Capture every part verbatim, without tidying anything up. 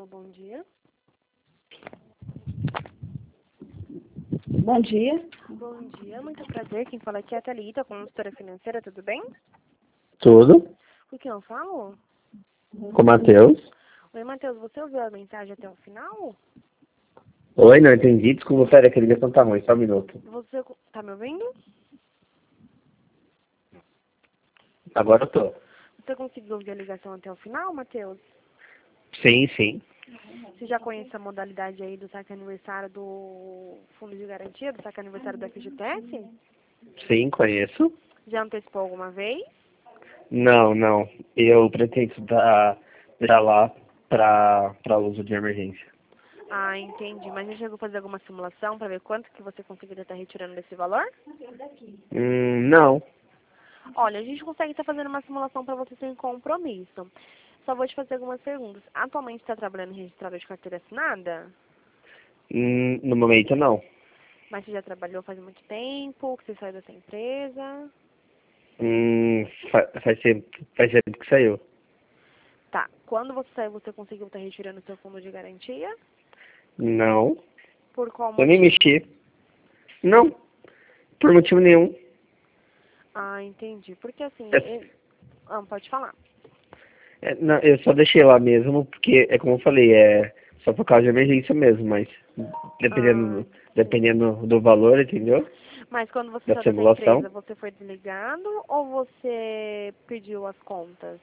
bom dia. Bom dia. Bom dia, muito prazer. Quem fala aqui é a Thalita, consultora financeira, tudo bem? Tudo. Com quem eu falo? Com o Matheus. Oi, Matheus, você ouviu a mensagem até o final? Oi, não entendi. Desculpa, pera, que a ligação tá ruim, só um minuto. Você tá me ouvindo? Agora eu tô. Você conseguiu ouvir a ligação até o final, Matheus? Sim, sim. Você já conhece a modalidade aí do saque aniversário do Fundo de Garantia, do saque aniversário da F G T S? Sim, conheço. Já antecipou alguma vez? Não, não. Eu pretendo dar, dar lá pra, pra uso de emergência. Ah, entendi. Mas já chegou a fazer alguma simulação para ver quanto que você conseguiria estar retirando desse valor? Hum, não. Olha, a gente consegue estar fazendo uma simulação para você sem compromisso. Só vou te fazer algumas perguntas. Atualmente está trabalhando em registrador de carteira assinada? Hum, no momento não. Mas você já trabalhou faz muito tempo, que você saiu dessa empresa? Hum, fa- faz tempo, faz tempo que saiu. Tá. Quando você saiu, você conseguiu estar retirando o seu fundo de garantia? Não. Por qual Eu nem motivo? mexi. Não. Por motivo nenhum. Ah, entendi. Porque assim, É, ele... ah, pode falar. é, não, eu só deixei lá mesmo, porque é como eu falei, é só por causa de emergência mesmo, mas Ah, dependendo, sim. dependendo do valor, entendeu? Mas quando você Da saiu dessa simulação, empresa, você foi desligado ou você pediu as contas?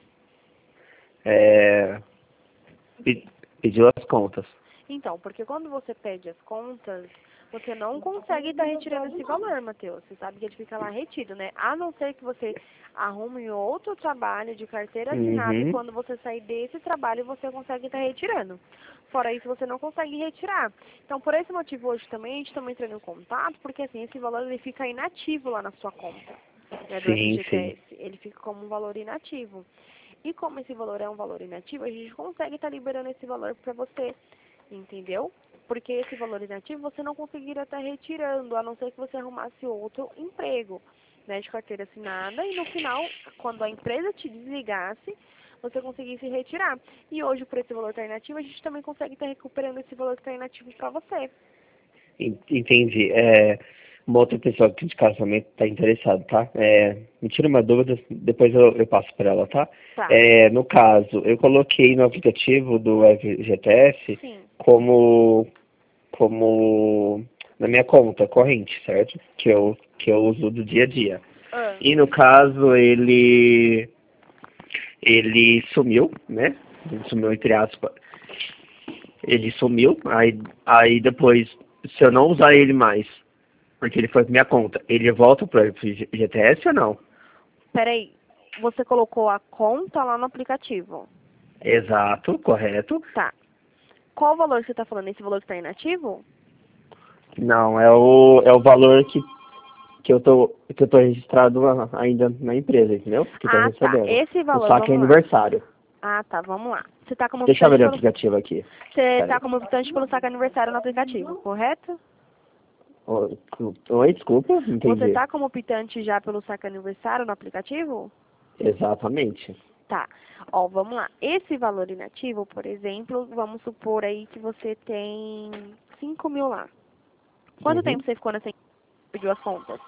é, pe- pediu as contas. Então, porque quando você pede as contas, você não consegue estar retirando esse valor, Matheus. Você sabe que ele fica lá retido, né? A não ser que você arrume outro trabalho de carteira assinada e Uhum, quando você sair desse trabalho, você consegue estar retirando. Fora isso, você não consegue retirar. Então, por esse motivo, hoje também, a gente está entrando em contato, porque assim, esse valor ele fica inativo lá na sua conta, né, do sim, sim. F G T S. Ele fica como um valor inativo. E como esse valor é um valor inativo, a gente consegue estar liberando esse valor para você. Entendeu? Porque esse valor inativo você não conseguiria estar retirando, a não ser que você arrumasse outro emprego, né, de carteira assinada, e no final, quando a empresa te desligasse, você conseguisse retirar. E hoje, por esse valor estar inativo, a gente também consegue estar recuperando esse valor que está inativo para você. En- Entendi. É, uma outra pessoa aqui de casamento está interessada, tá? É, me tira uma dúvida, depois eu, eu passo para ela, tá? Tá. É, no caso, eu coloquei no aplicativo do F G T S Sim. como, como na minha conta corrente, certo? Que eu, que eu uso do dia a dia. Ah, E no caso, ele, ele sumiu, né? Ele sumiu entre aspas. Ele sumiu, aí, aí depois, se eu não usar ele mais, porque ele foi pra minha conta, ele volta pro F G T S ou não? peraí. Você colocou a conta lá no aplicativo. Exato, correto. Tá. Qual valor você está falando? Esse valor que está inativo? Não, é o, é o valor que, que, eu tô, que eu tô registrado a- ainda na empresa, entendeu? Que tô Ah, tá. recebendo. Esse O valor, saque é vamos lá. aniversário. Ah, tá, vamos lá. Você está como Deixa eu optante ver o pelo, aplicativo aqui. você Pera tá aí. como optante pelo saque aniversário no aplicativo, correto? Oi, oi, desculpa, não Você entendi. está como optante já pelo saque aniversário no aplicativo? Exatamente. Tá. Ó, vamos lá. Esse valor inativo, por exemplo, vamos supor aí que você tem cinco mil lá. Quanto Uhum. tempo você ficou nessa empresa e pediu as contas?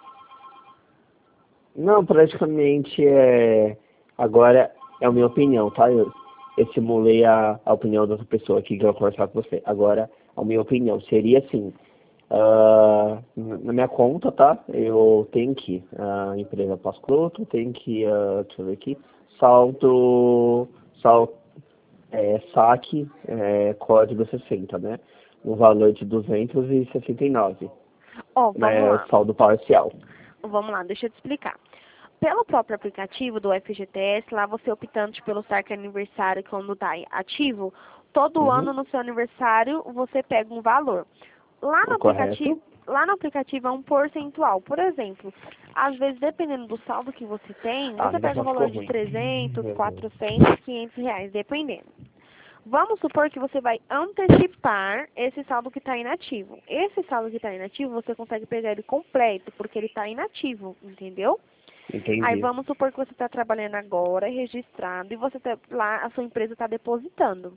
Não, praticamente é. Agora é a minha opinião, tá? Eu, eu simulei a, a opinião da outra pessoa aqui que eu vou conversar com você. Agora, a minha opinião seria assim: ah, na minha conta, tá? Eu tenho que a empresa pós-cloto, tenho que, ah, deixa eu ver aqui, saldo, saldo, é, saque, é, código sessenta, né? No valor de duzentos e sessenta e nove, Ó, vamos né? lá. Saldo parcial. Vamos lá, deixa eu te explicar. Pelo próprio aplicativo do F G T S, lá você optante pelo saque aniversário quando está ativo, todo Uhum. ano no seu aniversário você pega um valor. Lá no Correto? aplicativo, lá no aplicativo é um percentual. Por exemplo, às vezes dependendo do saldo que você tem, Ah, a você pega um ligação ficou valor de ruim. trezentos, quatrocentos, quinhentos reais, dependendo. Vamos supor que você vai antecipar esse saldo que está inativo. Esse saldo que está inativo, você consegue pegar ele completo, porque ele está inativo, entendeu? Aí Entendi. vamos supor que você está trabalhando agora, registrado, e você tá, lá a sua empresa está depositando.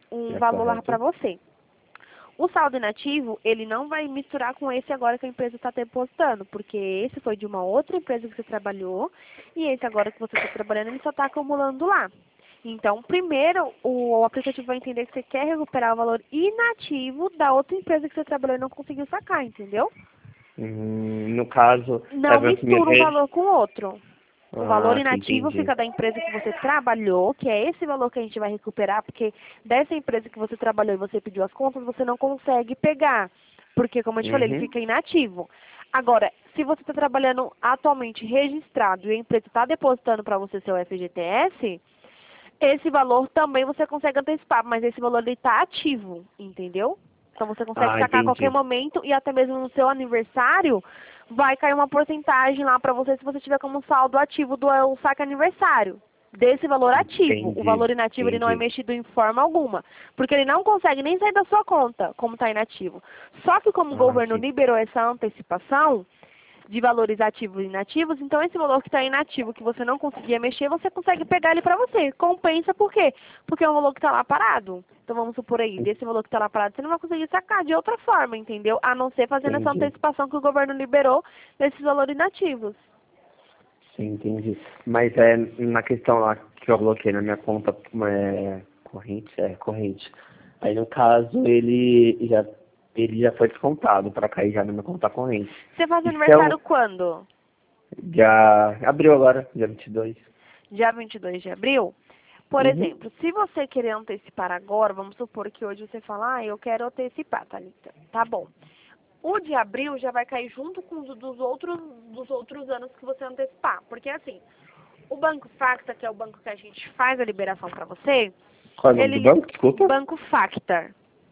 um É valor lá correto. para você. O saldo inativo, ele não vai misturar com esse agora que a empresa está depositando, porque esse foi de uma outra empresa que você trabalhou, e esse agora que você está trabalhando, ele só está acumulando lá. Então, primeiro, o, o aplicativo vai entender que você quer recuperar o valor inativo da outra empresa que você trabalhou e não conseguiu sacar, entendeu? Hum, no caso, é Não pra primeira mistura um vez. valor com o outro. O valor Ah, sim, inativo entendi. fica da empresa que você trabalhou, que é esse valor que a gente vai recuperar, porque dessa empresa que você trabalhou e você pediu as contas, você não consegue pegar. Porque, como eu te falei, ele Uhum. fica inativo. Agora, se você está trabalhando atualmente registrado e a empresa está depositando para você seu F G T S, esse valor também você consegue antecipar, mas esse valor ele está ativo, entendeu? Então você consegue Ah, sacar a qualquer entendi. momento e até mesmo no seu aniversário vai cair uma porcentagem lá para você se você tiver como saldo ativo do é, o saque aniversário. Desse valor ativo. O Entendi. valor inativo ele não é Entendi. mexido em forma alguma. Porque ele não consegue nem sair da sua conta, como está inativo. Só que como o Ah, governo sim. liberou essa antecipação de valores ativos e inativos, então esse valor que está inativo, que você não conseguia mexer, você consegue pegar ele para você. Compensa por quê? Porque é um valor que está lá parado. Então vamos supor aí, desse valor que está lá parado, você não vai conseguir sacar de outra forma, entendeu? A não ser fazendo essa Entendi. antecipação que o governo liberou desses valores inativos. Sim, entendi. Mas é na questão lá que eu coloquei na minha conta é, corrente, é corrente. Aí no caso ele já ele já foi descontado para cair já na minha conta corrente. Você faz E se eu aniversário quando? já abriu agora, dia vinte e dois. Dia vinte e dois de abril? Por Uhum. exemplo, se você querer antecipar agora, vamos supor que hoje você fala, ah, eu quero antecipar, Thalita. Tá bom. O de abril já vai cair junto com os dos outros, dos outros anos que você antecipar. Porque assim, o Banco Facta, que é o banco que a gente faz a liberação para você, Qual é o nome ele do li- banco? Desculpa. Banco Facta.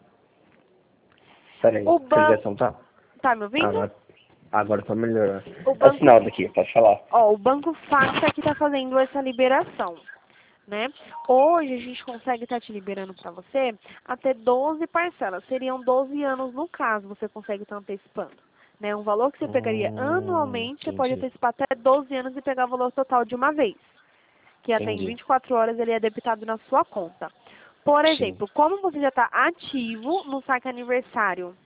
Peraí, O a banco, ligação tá. tá me ouvindo? Agora, agora tá melhor. O É o banco, sinal daqui, pode falar. ó, o Banco Facta que está fazendo essa liberação, né? Hoje a gente consegue estar te liberando para você até doze parcelas. Seriam doze anos no caso, você consegue estar antecipando. Né? Um valor que você pegaria Hum, anualmente, você pode entendi. antecipar até doze anos e pegar o valor total de uma vez. Que até em Entendi. vinte e quatro horas ele é debitado na sua conta. Por Sim. exemplo, como você já está ativo no saque aniversário,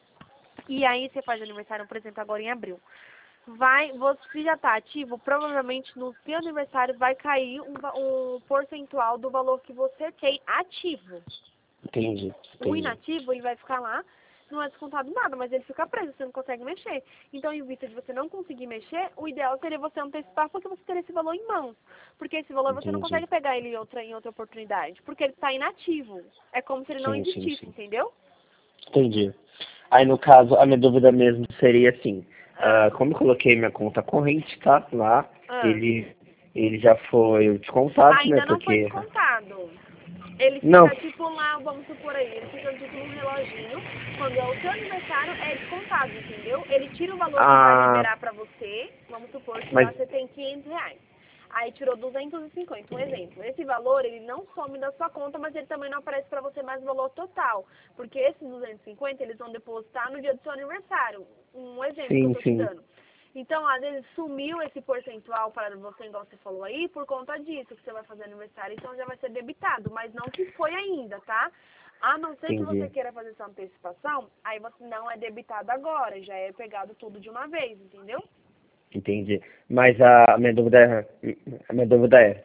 e aí você faz aniversário, por exemplo, agora em abril. Vai, você já está ativo, provavelmente no seu aniversário vai cair um, va- um percentual do valor que você tem ativo. Entendi. O Entendi. inativo, ele vai ficar lá, não é descontado nada, mas ele fica preso, você não consegue mexer. Então, em vista de você não conseguir mexer, o ideal seria você antecipar porque você ter esse valor em mãos. Porque esse valor você não Entendi. consegue pegar ele em outra, em outra oportunidade, porque ele está inativo. É como se ele não Sim, sim, existisse, sim. entendeu? Entendi. Aí, no caso, a minha dúvida mesmo seria assim, Ah, ah, como eu coloquei minha conta corrente, tá? Lá, ah. ele, ele já foi descontado, né? Ainda não foi Porque... descontado. Ele Não. fica tipo lá, vamos supor aí, ele fica tipo num reloginho. Quando é o seu aniversário, é descontado, entendeu? Ele tira o valor que vai Ah, liberar pra você. Vamos supor que mas... lá você tem quinhentos reais. Aí tirou duzentos e cinquenta, um exemplo. Esse valor, ele não some da sua conta, mas ele também não aparece pra você mais o valor total. Porque esses duzentos e cinquenta, eles vão depositar no dia do seu aniversário. Um exemplo que eu Sim, tô te sim. dando. Então, às vezes, sumiu esse percentual para você, igual você falou aí, por conta disso, que você vai fazer aniversário, então já vai ser debitado, mas não que foi ainda, tá? A não ser que você Entendi. queira fazer essa antecipação, aí você não é debitado agora, já é pegado tudo de uma vez, entendeu? Entendi. Mas a minha dúvida é... A minha dúvida é...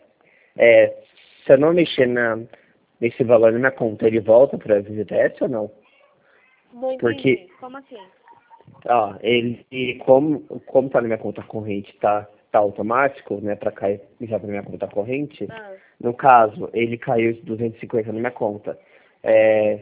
é se eu não mexer na, nesse valor na minha conta, ele volta para a V G T S ou não? Não Porque... entendi. Como assim? Ó, ele, e como, como tá na minha conta corrente, tá, tá automático, né, pra cair já pra minha conta corrente, Ah. no caso, ele caiu de duzentos e cinquenta na minha conta. É,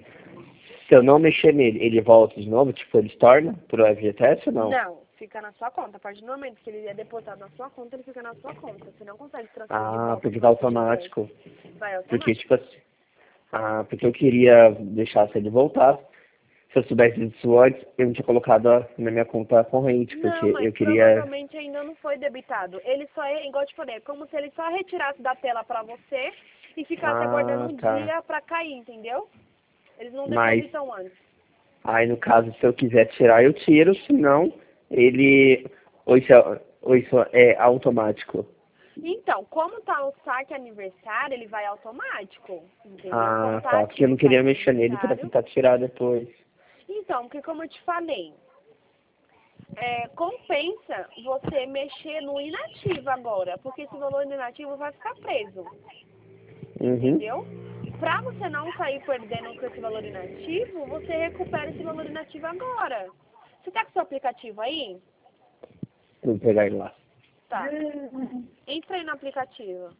se eu não mexer nele, ele volta de novo, tipo, ele se torna pro F G T S ou não? Não, fica na sua conta. A partir do momento que ele é depositado na sua conta, ele fica na sua conta. Você não consegue transferir de Ah, volta porque pro tá F G T S. automático. Vai Porque, automático. tipo assim, ah, porque eu queria deixar se ele voltar. Se eu soubesse disso antes, eu não tinha colocado a- na minha conta corrente, Não, porque mas eu queria... provavelmente ainda não foi debitado. Ele só é, igual eu te falei, é como se ele só retirasse da tela pra você e ficasse aguardando Ah, um tá. dia pra cair, entendeu? Eles não Mas depositam antes. aí, no caso, se eu quiser tirar, eu tiro, senão ele... Ou isso é, ou isso é automático? Então, como tá o saque aniversário, ele vai automático, entendeu? Ah, Como tá. Porque eu ativo não o queria saque mexer nele pra aniversário. tentar tirar depois. Então, porque como eu te falei, é, compensa você mexer no inativo agora, porque esse valor inativo vai ficar preso, Uhum. entendeu? Pra você não sair perdendo com esse valor inativo, você recupera esse valor inativo agora. Você tá com seu aplicativo aí? Vou pegar ele lá. Tá. Entra aí no aplicativo.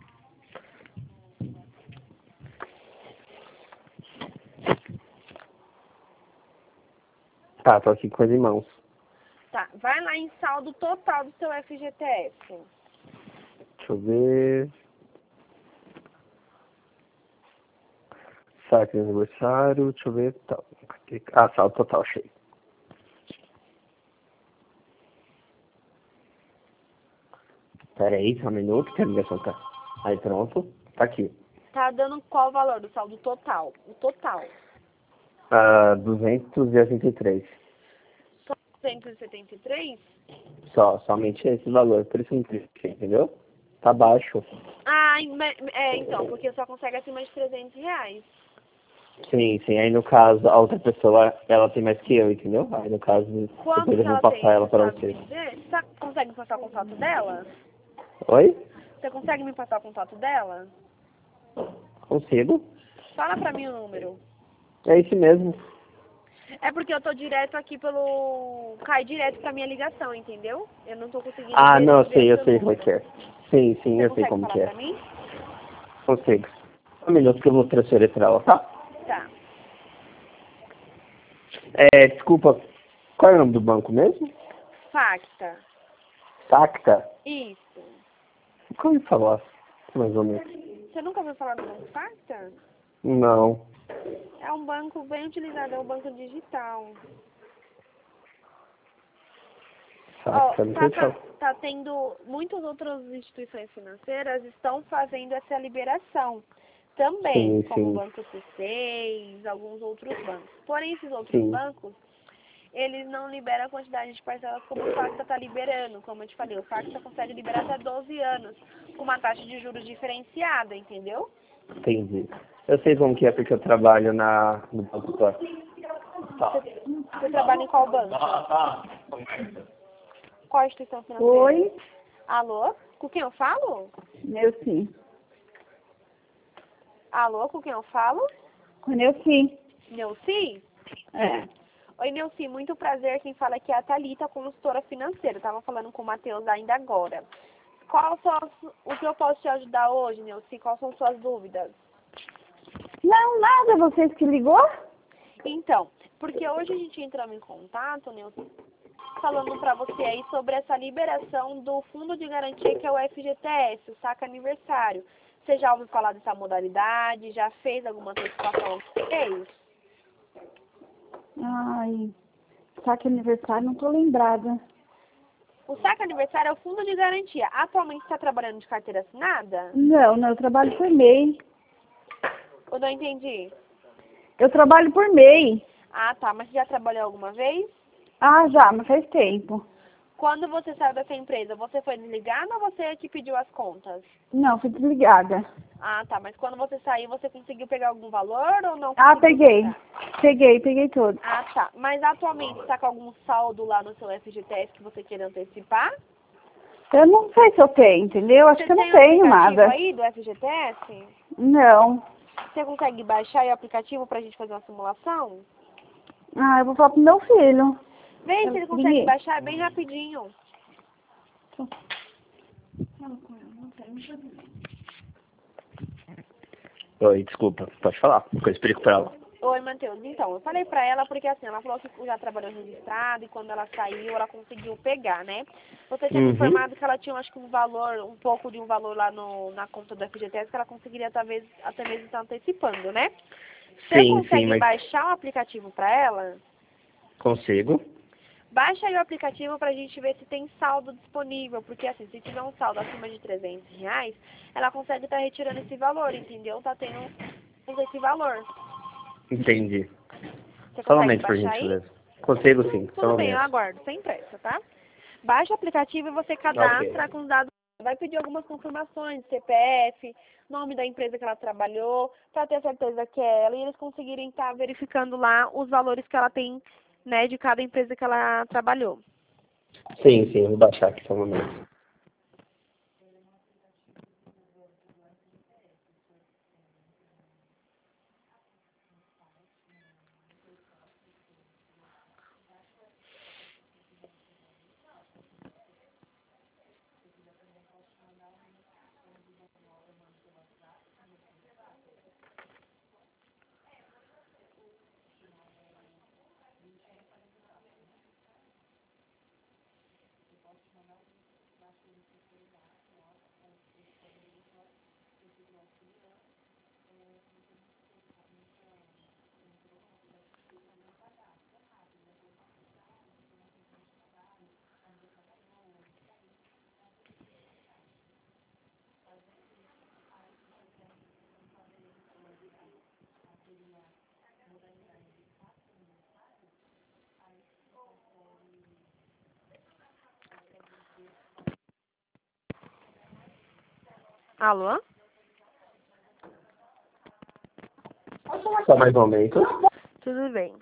Tá, tô aqui com as mãos. Tá. Vai lá em saldo total do seu F G T S. Deixa eu ver. Saque de aniversário, deixa eu ver. Tá. Ah, saldo total, achei. Pera aí, só um minuto, que a ligação tá. Aí pronto, tá aqui. Tá dando qual o valor do saldo total? O total. Ah, duzentos e oitenta e três. Só duzentos e setenta e três? Só, somente esse valor, por isso que entendeu? Tá baixo. Ah, é, então, porque só consegue acima de trezentos reais. Sim, sim. Aí no caso, a outra pessoa, ela tem mais que eu, entendeu? Aí no caso, Quanto depois que eu vou ela passar tem, ela você pra sabe você. me dizer? Você tá- consegue me passar o contato dela? Oi? Você consegue me passar o contato dela? Consigo? Fala pra mim o número. É isso mesmo. É porque eu tô direto aqui pelo... Cai direto pra minha ligação, entendeu? Eu não tô conseguindo Ah, ver, não, eu ver o sei, eu seu sei como é número. que é. Sim, sim, Você eu sei consegue como falar que é. pra mim? Consigo. Um minuto que eu vou transferir pra ela, tá? Tá. É, desculpa, qual é o nome do banco mesmo? Facta. Sacta? Isso. Como eu falar? Mais ou menos. Você nunca ouviu falar do Banco Facta? Não. É um banco bem utilizado, é um banco digital. Ó, Sacta, não tá, sei tá, falar. tá tendo... Muitas outras instituições financeiras estão fazendo essa liberação. Também, Sim, como o sim, Banco C seis, alguns outros bancos. Porém, esses outros sim. bancos, eles não liberam a quantidade de parcelas como o Facta está liberando. Como eu te falei, o Facta consegue liberar até doze anos, com uma taxa de juros diferenciada, entendeu? Entendi. Eu sei como que é porque eu trabalho na, no Banco Cor. Você, você trabalha em qual banco? Qual instituição financeira? Oi, Alô? Com quem eu falo? meu sim. Alô, com quem eu falo? Meu sim. Neuci? É. Oi, Neuci, muito prazer. Quem fala aqui é a Thalita, consultora financeira. Eu tava falando com o Matheus ainda agora. Qual são as- o que eu posso te ajudar hoje, Neuci? Quais são suas dúvidas? Não, nada, vocês que ligou? Então, porque hoje a gente entrou em contato, Neuci, falando pra você aí sobre essa liberação do fundo de garantia que é o F G T S, o saque aniversário. Você já ouviu falar dessa modalidade? Já fez alguma antecipação? Fez? Ai, saque aniversário, não tô lembrada. O saque aniversário é o fundo de garantia. Atualmente você está trabalhando de carteira assinada? Não, não, eu trabalho por M E I. Eu não entendi. Eu trabalho por M E I. Ah, tá. Mas você já trabalhou alguma vez? Ah, já, mas faz tempo. Quando você saiu dessa empresa, você foi desligada ou você é que pediu as contas? Não, fui desligada. Ah, tá. Mas quando você saiu, você conseguiu pegar algum valor ou não Ah, conseguiu peguei. pegar? Peguei, peguei tudo. Ah, tá. Mas atualmente você está com algum saldo lá no seu F G T S que você queira antecipar? Eu não sei se eu tenho, entendeu? Acho Você que eu não tem o tenho aplicativo nada. aí do F G T S? Não. Você consegue baixar aí o aplicativo pra gente fazer uma simulação? Ah, eu vou falar pro meu filho. Vê Eu se ele consegue liguei. baixar, é bem rapidinho. Oi, desculpa, pode falar, que eu explico pra ela. Oi, Matheus. Então, eu falei pra ela porque assim, ela falou que já trabalhou registrado e quando ela saiu, ela conseguiu pegar, né? Você tinha me Uhum. informado que ela tinha, acho que um valor, um pouco de um valor lá no, na conta do F G T S que ela conseguiria talvez até mesmo estar antecipando, né? Você Sim, consegue sim, mas baixar o aplicativo pra ela? consigo. Baixa aí o aplicativo pra gente ver se tem saldo disponível, porque assim, se tiver um saldo acima de trezentos reais, ela consegue estar retirando esse valor, entendeu? Tá tendo esse valor. Entendi. Você Só um consegue momento, por baixar aí? gentileza. Consigo sim, só um Tudo bem, eu momento. aguardo, sem pressa, tá? Baixa o aplicativo e você Ok. cadastra com os dados vai pedir algumas confirmações, C P F, nome da empresa que ela trabalhou, para ter certeza que é ela, e eles conseguirem estar verificando lá os valores que ela tem, né, de cada empresa que ela trabalhou. Sim, sim, vou baixar aqui só um momento. Alô? Só mais um momento. Tudo bem.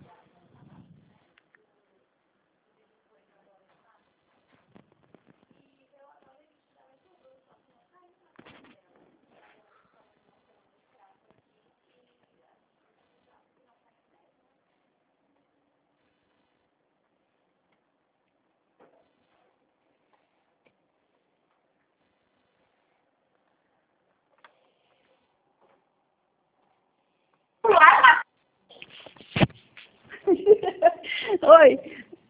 Oi.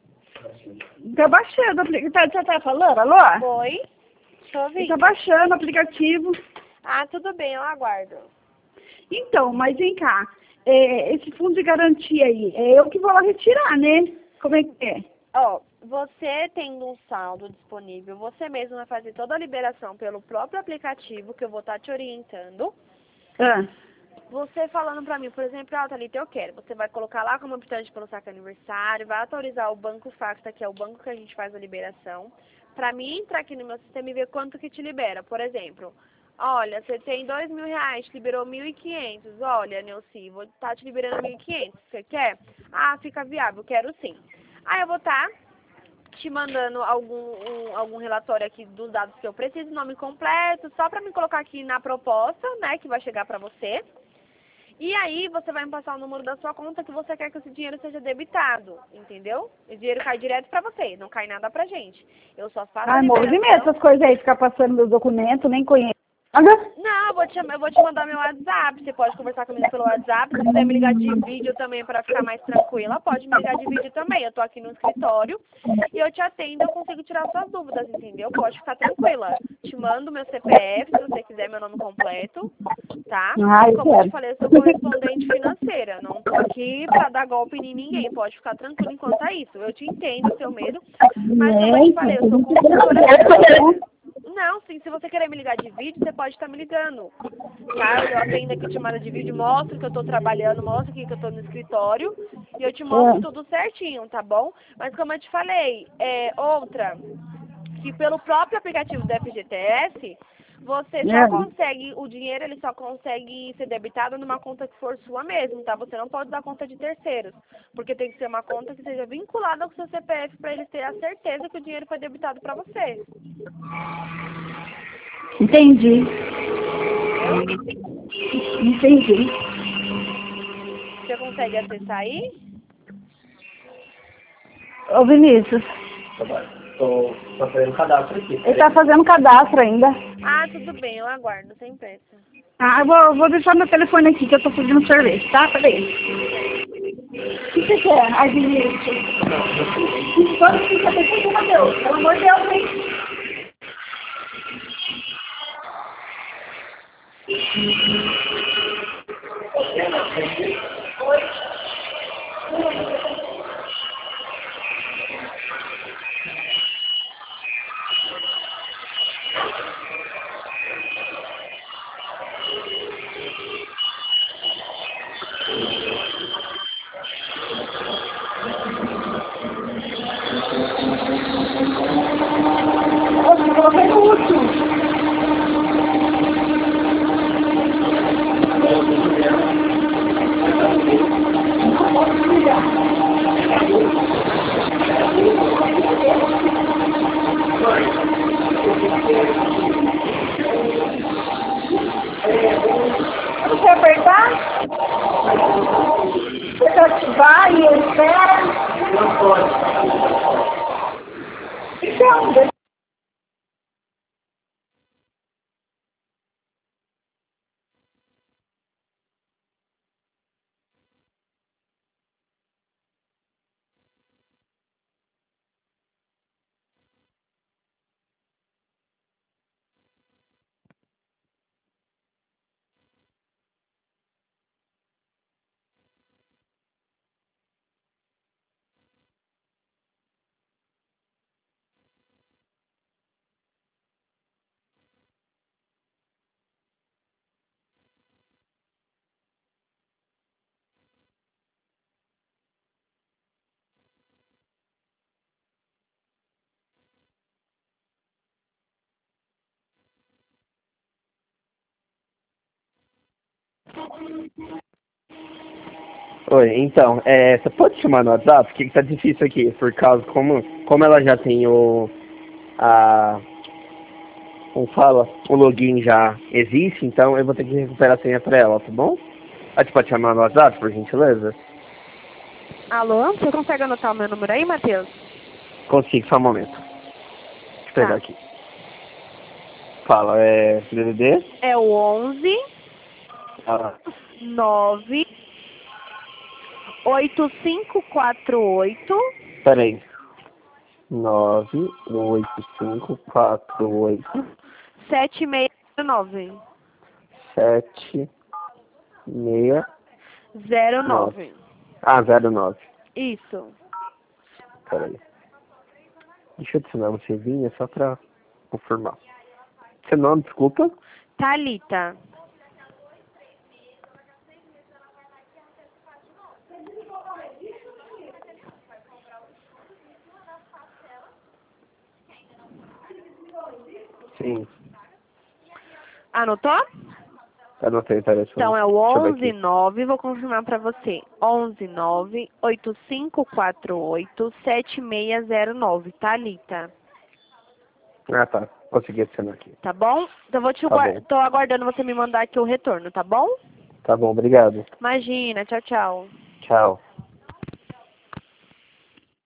Tá baixando o aplicativo. Você tá falando? Alô? Oi? Tô ouvindo. Tá baixando o aplicativo. Ah, tudo bem, eu aguardo. Então, mas vem cá. É, esse fundo de garantia aí, é eu que vou lá retirar, né? Como é que é? Ó, você tendo um saldo disponível, você mesmo vai fazer toda a liberação pelo próprio aplicativo, que eu vou estar te orientando. Ah, Você falando pra mim, por exemplo, ah, Thalita, eu quero. Você vai colocar lá como optante pelo saque aniversário, vai autorizar o Banco Facta, que é o banco que a gente faz a liberação, pra mim entrar aqui no meu sistema e ver quanto que te libera. Por exemplo, olha, você tem dois mil reais, te liberou mil e quinhentos. Olha, Neuci, vou estar te liberando mil e quinhentos. Você quer? Ah, fica viável, quero sim. Aí eu vou estar te mandando algum, um, algum relatório aqui dos dados que eu preciso, nome completo, só pra me colocar aqui na proposta, né, que vai chegar pra você. E aí você vai me passar o número da sua conta que você quer que esse dinheiro seja debitado, entendeu? O dinheiro cai direto pra você, não cai nada pra gente. Eu só faço a ai, movimento, liberação. essas coisas aí, ficar passando meus documentos, nem conheço. Não, eu vou, te, eu vou te mandar meu WhatsApp. Você pode conversar comigo pelo WhatsApp. Se quiser me ligar de vídeo também para ficar mais tranquila, pode me ligar de vídeo também. Eu tô aqui no escritório e eu te atendo, eu consigo tirar suas dúvidas, entendeu? Pode ficar tranquila. Te mando meu C P F, se você quiser meu nome completo, tá? Ai, E como eu te quero. falei, eu sou correspondente financeira. Não tô aqui pra dar golpe em ninguém. Pode ficar tranquilo enquanto é isso. Eu te entendo o seu medo, mas como eu te falei, eu sou consultora financeira. Não, sim, se você querer me ligar de vídeo, você pode estar me ligando, tá? Eu atendo aqui chamada de vídeo, mostro que eu tô trabalhando, mostro aqui que eu tô no escritório e eu te mostro tudo certinho, tá bom? Mas como eu te falei, é outra, que pelo próprio aplicativo do F G T S, você só É. consegue, o dinheiro ele só consegue ser debitado numa conta que for sua mesmo, tá? Você não pode dar conta de terceiros, porque tem que ser uma conta que seja vinculada ao seu C P F para eles terem a certeza que o dinheiro foi debitado para você. Entendi. Entendi. Você consegue acessar aí? Ô, Vinícius, Estou fazendo cadastro aqui. ele tá fazendo cadastro ainda. Ah, tudo bem, eu aguardo, sem pressa. Ah, eu vou, vou deixar meu telefone aqui que eu tô pedindo sorvete, tá? Peraí. O que você quer? Ai, Vinícius. Quando você quer, você quer, Deus? Pelo amor de Deus, hein? Nossa, coloquei no último. Então, Oi, então, é, você pode chamar no WhatsApp? Porque tá difícil aqui, por causa, como, como ela já tem o, a, como fala, o login já existe, então eu vou ter que recuperar a senha pra ela, tá bom? A gente pode chamar no WhatsApp, por gentileza? Alô, você consegue anotar o meu número aí, Matheus? Consigo, só um momento. Deixa eu pegar Tá. aqui. Fala, é D D D? É o onze, Ah, nove, oito cinco quatro oito, peraí. nove oito cinco quatro oito sete seis nove. sete seis zero nove. nove. Ah, zero nove. Isso. Peraí. Deixa eu adicionar você vinha só pra confirmar. Seu nome, desculpa? Thalita. Sim. Anotou? Anotei, peraí. Só... Então é o Deixa eu ver onze aqui. nove, vou confirmar pra você. onze nove, oito cinco quatro oito, sete seis zero nove. Thalita. Ah, tá. Consegui adicionar aqui. Tá bom? Então vou te Tá guar... bom. Tô aguardando você me mandar aqui o retorno, tá bom? Tá bom, obrigado. Imagina, tchau, tchau. Tchau.